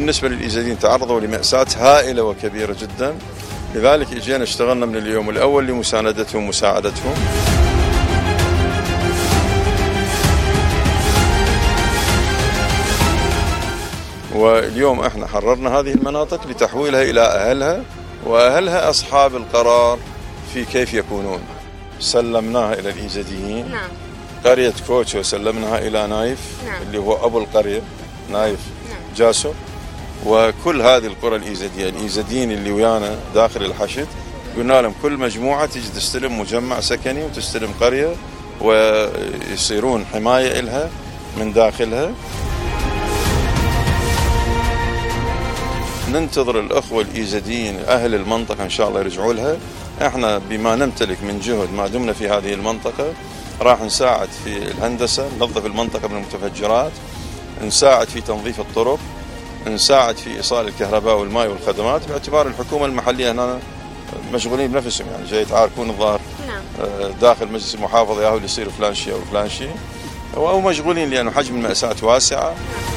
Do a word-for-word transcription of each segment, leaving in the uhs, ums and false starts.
بالنسبة للإيزديين تعرضوا لمأساة هائلة وكبيرة جدا، لذلك اجينا اشتغلنا من اليوم الأول لمساندتهم ومساعدتهم. واليوم احنا حررنا هذه المناطق لتحويلها إلى أهلها، وأهلها أصحاب القرار في كيف يكونون. سلمناها إلى الإيزديين. نعم. قرية كوتشو سلمناها إلى نايف. نعم. اللي هو أبو القرية نايف. نعم. جاسو. وكل هذه القرى الإيزدية الإيزديين اللي ويانا داخل الحشد قلنا لهم كل مجموعة تيجي تستلم مجمع سكني وتستلم قرية ويصيرون حماية إلها من داخلها. ننتظر الأخوة الإيزديين أهل المنطقة إن شاء الله يرجعوا لها. احنا بما نمتلك من جهد ما دمنا في هذه المنطقة راح نساعد في الهندسة، ننظف المنطقة من المتفجرات، نساعد في تنظيف الطرق، نساعد في إيصال الكهرباء والماء والخدمات، باعتبار الحكومة المحلية هنا مشغولين بنفسهم، يعني جاي يتعاركون الظاهر داخل مجلس المحافظة ياهو اللي يصير فلان شيء أو فلان شيء، أو مشغولين لأنه حجم المأساة واسعة.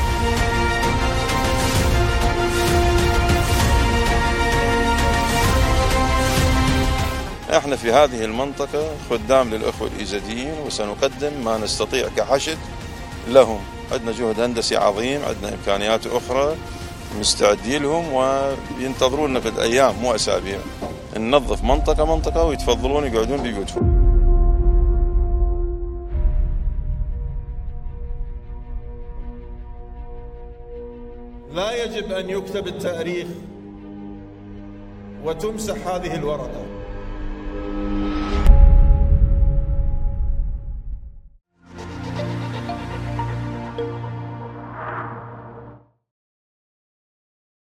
احنا في هذه المنطقة خدام للأخوة الإيزديين، وسنقدم ما نستطيع كحشد لهم. عندنا جهد هندسي عظيم، عندنا إمكانيات أخرى مستعدين لهم، وينتظرونا في الأيام مو أسابيع ننظف منطقة منطقة ويتفضلون يقعدون ببيوتهم. لا يجب أن يكتب التاريخ وتمسح هذه الورقة.